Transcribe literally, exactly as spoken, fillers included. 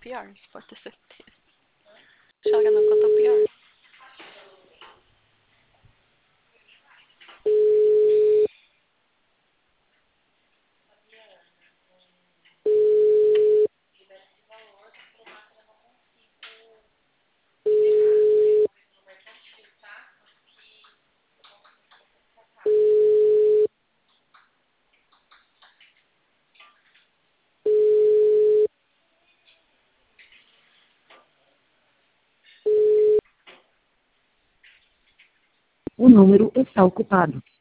pior, você pode ter certeza. Joga não, que eu tô pior. O número está ocupado.